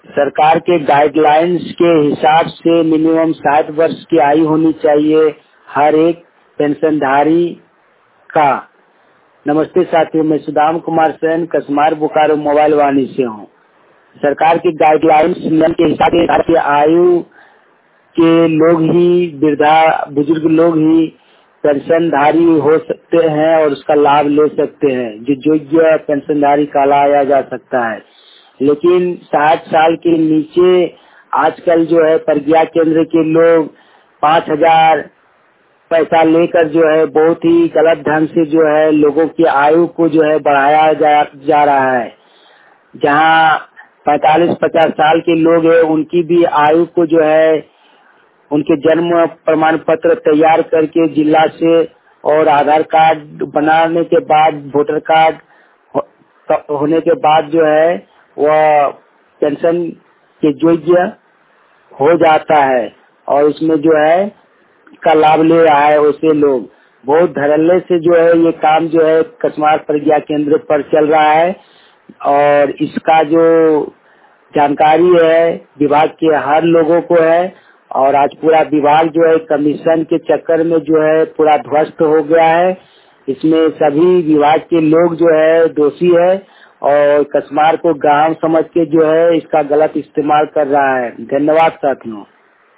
सरकार के गाइडलाइंस के हिसाब से मिनिमम 60 वर्ष की आयु होनी चाहिए हर एक पेंशनधारी का। नमस्ते साथियों, मैं सुदाम कुमार सेन कसमार बोकारो मोबाइल वाणी से हूँ। सरकार की गाइडलाइंस नियम के हिसाब से आयु के लोग ही वृद्धा बुजुर्ग लोग ही पेंशनधारी हो सकते हैं और उसका लाभ ले सकते हैं, जो योग्य पेंशनधारी कहलाया जा सकता है। लेकिन 60 साल के नीचे आजकल जो है प्रज्ञा केंद्र के लोग 5,000 पैसा लेकर जो है बहुत ही गलत ढंग से जो है लोगों की आयु को जो है बढ़ाया जा रहा है। जहां 45-50 साल के लोग हैं उनकी भी आयु को जो है उनके जन्म प्रमाण पत्र तैयार करके जिला से और आधार कार्ड बनाने के बाद वोटर कार्ड होने के बाद जो है वह पेंशन के योग्य हो जाता है और उसमें जो है का लाभ ले रहा है। वैसे लोग बहुत धड़ल्ले से जो है ये काम जो है कसमार प्रज्ञा केंद्र पर चल रहा है और इसका जो जानकारी है विभाग के हर लोगों को है और आज पूरा विभाग जो है कमीशन के चक्कर में जो है पूरा ध्वस्त हो गया है। इसमें सभी विभाग के लोग जो है दोषी है और कसमार को गांव समझ के जो है इसका गलत इस्तेमाल कर रहा है। धन्यवाद साथियों।